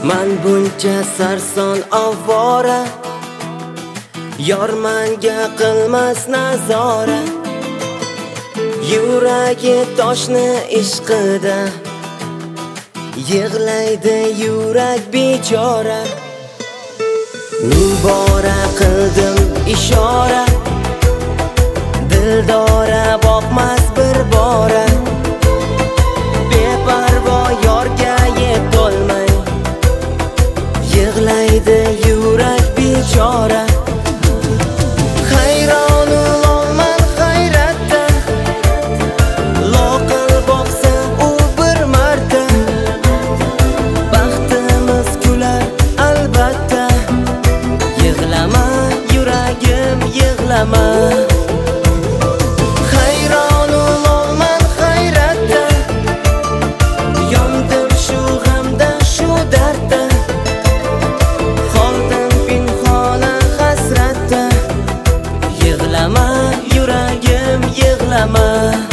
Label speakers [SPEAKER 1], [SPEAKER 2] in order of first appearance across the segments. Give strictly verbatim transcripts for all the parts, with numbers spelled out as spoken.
[SPEAKER 1] Man buncha sarson ovora, yor manga qilmas nazora. Yuragi toshni ishqida, yig'laydi yurak bechora. Ming bora qildim ishora, dildora boqmas bir bora. Beparvo yorga yetolmay, yig'laydi yurak bechora. Hayronu olman hayratda, loqal boqsa u bir marta. Baxtimiz kular albatta, yig'lama yuragim yig'lama. Hayronu olman hayratda, yondim shu g'amda shu dardda. Qoldim pinhona hasratda, yig'lama yuragim yig'lama.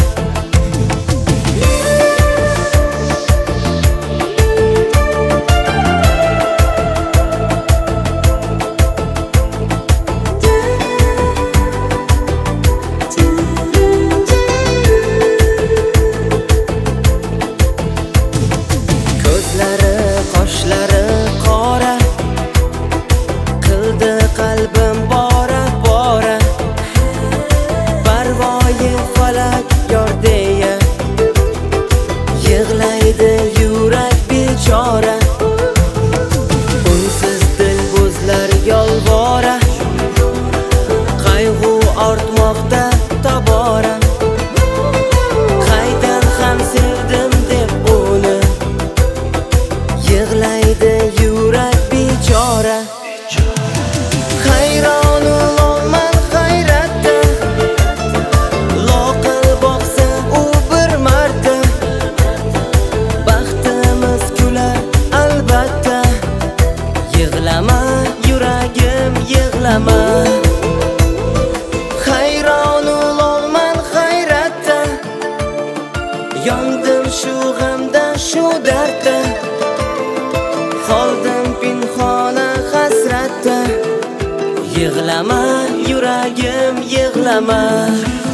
[SPEAKER 1] Ko'zlari, qoshlari qora, qildi qalbim bora bora. Parvoyi falak yor deya, yig'laydi yurak bechora. Unsiz dil buzlar yolvora, qayg'u ortmoqda tobora. Qaydan ham sevdim deb uni, yig'laydi yurak bechora. Hayronu olman hayratda, loqal boqsa u bir marta. Baxtimiz kular albatta, yig'lama yuragim yig'lama. Hayronu olman hayratda, yondim shu g'amda shu dardda. Qoldim pinhona hasratda, yig'lama yuragim yig'lama.